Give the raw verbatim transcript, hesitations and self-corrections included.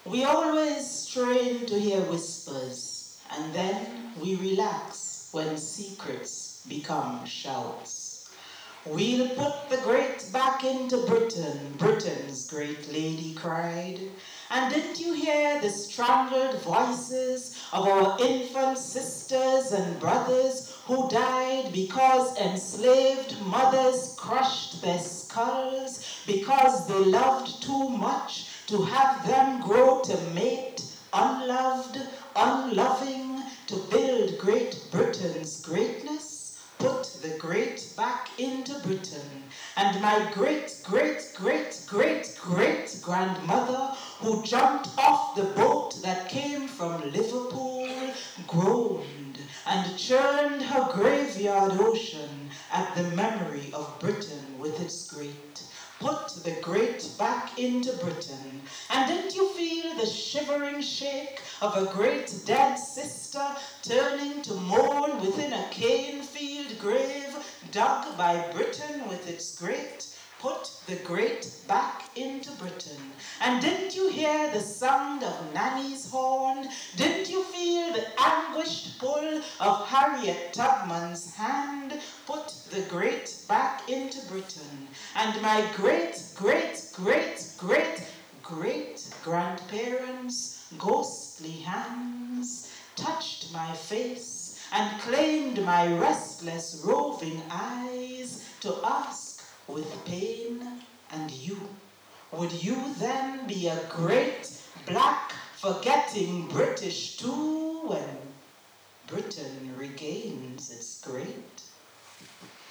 We always train to hear whispers, and then we relax when secrets become shouts. We'll put the great back into Britain, Britain's great lady cried. And didn't you hear the strangled voices of our infant sisters and brothers who died because enslaved mothers crushed their skulls because they loved too much to have them grow to mate, unloved, unloving, to build Great Britain's greatness? Put the great back into Britain. And my great, great, great, great, great grandmother, who jumped off the boat that came from Liverpool, groaned and churned her graveyard ocean at the memory of Britain with its great. Put the great back into Britain. And didn't you feel the shivering shake of a great dead sister turning to mourn within a cane-field grave dug by Britain with its great? Put the great back into Britain. And didn't you hear the sound of Nanny's horn? Didn't you feel the anguished pull of Harriet Tubman's hand? Put the great back into Britain. And my great, great, great, great, great grandparents' ghostly hands touched my face and claimed my restless roving eyes to ask with pain, and you, would you then be a great black forgetting British too when Britain regains its great?